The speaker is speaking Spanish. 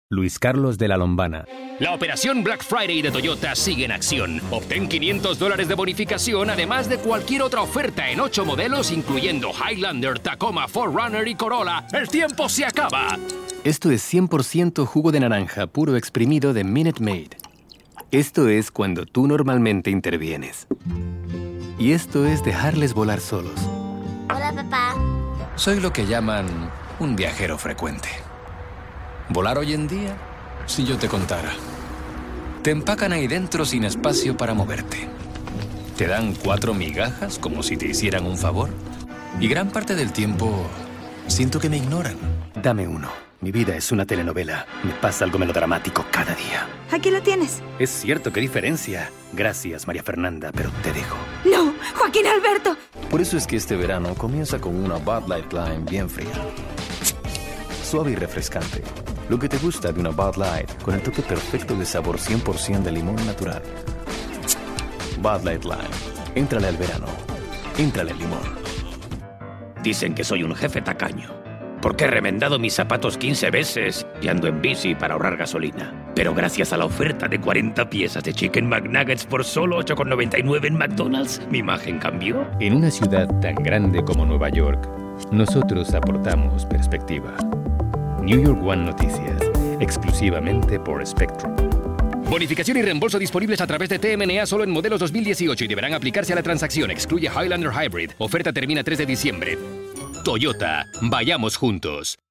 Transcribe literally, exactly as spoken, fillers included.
Luis Carlos de la Lombana. La operación Black Friday de Toyota sigue en acción. Obtén quinientos dólares de bonificación, además de cualquier otra oferta en ocho modelos, incluyendo Highlander, Tacoma, cuatro runner y Corolla. ¡El tiempo se acaba! Esto es cien por ciento jugo de naranja puro exprimido de Minute Maid. Esto es cuando tú normalmente intervienes. Y esto es dejarles volar solos. Hola, papá. Soy lo que llaman un viajero frecuente. Volar hoy en día, si yo te contara. Te empacan ahí dentro sin espacio para moverte. Te dan cuatro migajas como si te hicieran un favor. Y gran parte del tiempo siento que me ignoran. Dame uno. Mi vida es una telenovela. Me pasa algo melodramático cada día. Aquí lo tienes. Es cierto, qué diferencia. Gracias, María Fernanda, pero te dejo. ¡No! ¡Joaquín Alberto! Por eso es que este verano comienza con una Bud Light Lime bien fría. Suave y refrescante. Lo que te gusta de una Bud Light con el toque perfecto de sabor cien por ciento de limón natural. Bud Light Lime. Éntrale al verano. Éntrale al limón. Dicen que soy un jefe tacaño, porque he remendado mis zapatos quince veces y ando en bici para ahorrar gasolina. Pero gracias a la oferta de cuarenta piezas de Chicken McNuggets por solo ocho con noventa y nueve en McDonald's, mi imagen cambió. En una ciudad tan grande como Nueva York, nosotros aportamos perspectiva. New York One Noticias, exclusivamente por Spectrum. Bonificación y reembolso disponibles a través de T M N A solo en modelos dos mil dieciocho y deberán aplicarse a la transacción. Excluye Highlander Hybrid. Oferta termina tres de diciembre. Toyota, vayamos juntos.